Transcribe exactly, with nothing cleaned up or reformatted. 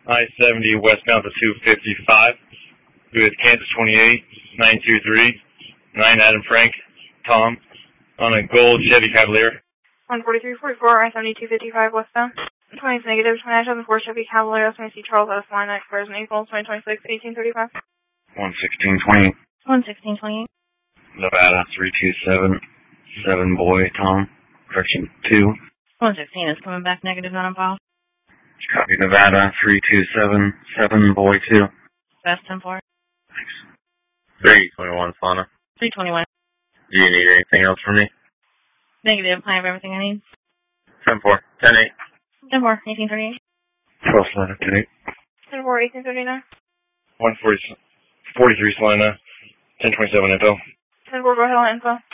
I seventy westbound to two fifty-five with Kansas twenty-eight, nine two three, nine Adam Frank, Tom, on a gold Chevy Cavalier. one forty-three forty-four, I seventy two fifty-five westbound. twenty is negative, twenty-nine seven four Chevy Cavalier, twenty-C Charles S. Line, that expires in April, twenty twenty-six, eighteen thirty-five. one sixteen twenty-eight. one sixteen twenty-eight. Nevada three two seven, seven boy, Tom, correction two. one sixteen is coming back negative on a file. Copy Nevada three two seven, seven boy, two. Best ten four. Thanks. three twenty-one, Fauna. three twenty-one. Do you need anything else from me? Negative, I have everything I need. ten four, ten eight. ten four, eighteen thirty-eight. twelve Salina, ten eight. ten four, eighteen thirty-nine. one forty, forty-three Salina, ten twenty-seven info. ten four, go ahead on info.